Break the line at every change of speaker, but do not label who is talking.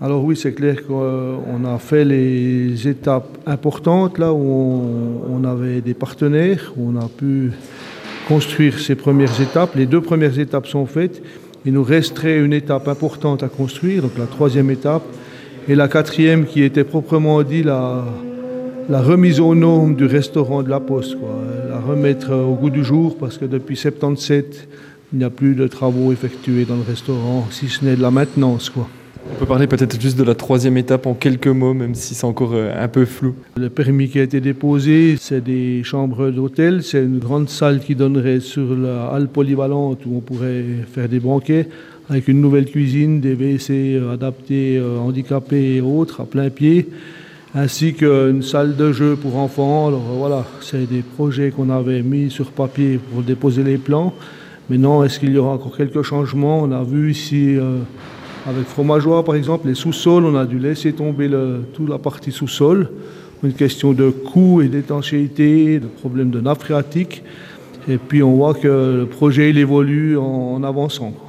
Alors oui, c'est clair qu'on a fait les étapes importantes là où on avait des partenaires, où on a pu construire ces premières étapes. Les deux premières étapes sont faites. Il nous resterait une étape importante à construire, donc la troisième étape, et la quatrième qui était proprement dit la remise aux normes du restaurant de la Poste, quoi. La remettre au goût du jour parce que depuis 77, il n'y a plus de travaux effectués dans le restaurant, si ce n'est de la maintenance, quoi.
On peut parler peut-être juste de la troisième étape en quelques mots, même si c'est encore un peu flou.
Le permis qui a été déposé, c'est des chambres d'hôtel. C'est une grande salle qui donnerait sur la halle polyvalente où on pourrait faire des banquets avec une nouvelle cuisine, des WC adaptés handicapés et autres à plein pied, ainsi qu'une salle de jeu pour enfants. Alors voilà, c'est des projets qu'on avait mis sur papier pour déposer les plans. Maintenant, est-ce qu'il y aura encore quelques changements? On a vu ici... Avec Fromageois, par exemple, les sous-sols, on a dû laisser tomber toute la partie sous-sol. Une question de coût et d'étanchéité, de problème de nappe phréatique. Et puis on voit que le projet il évolue en avançant.